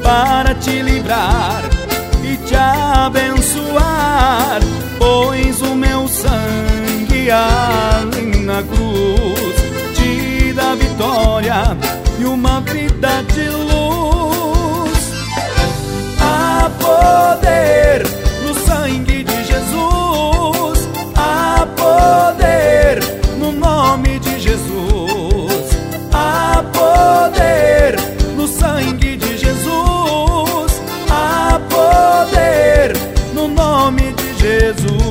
para te livrar e te abençoar, pois o meu sangue ali na cruz te dá vitória e uma vida de luz. Há poder no sangue de Jesus, há poder no nome de Jesus, há poder no sangue de Jesus, há poder no nome de Jesus.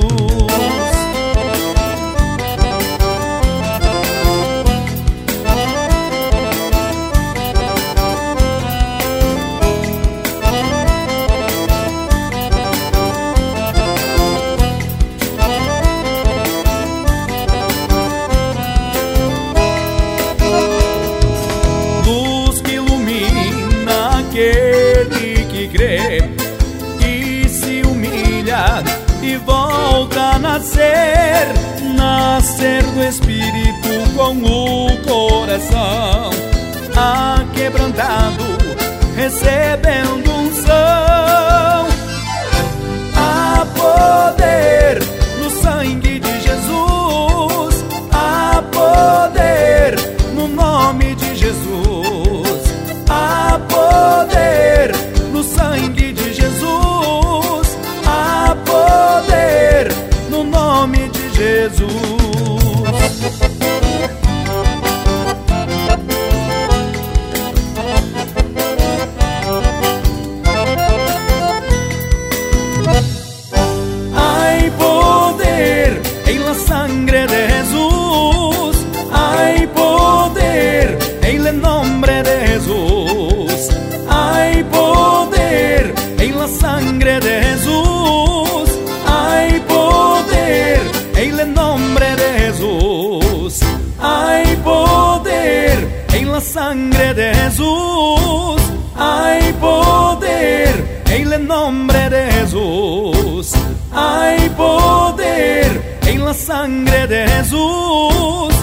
Aquele que crê e se humilha e volta a nascer, nascer do Espírito com o coração aquebrantado, recebendo unção. Há poder no sangue de Jesus, há poder no nome de Jesus, há poder no sangue de Jesus, há poder no nome de Jesus. Hay poder en la sangre de Jesús, hay poder en el nombre de Jesús, hay poder en la sangre de Jesús, hay poder en el nombre de Jesús, hay poder en la sangre de Jesús, hay poder en el nombre de Jesús, hay poder en la sangre de Jesús,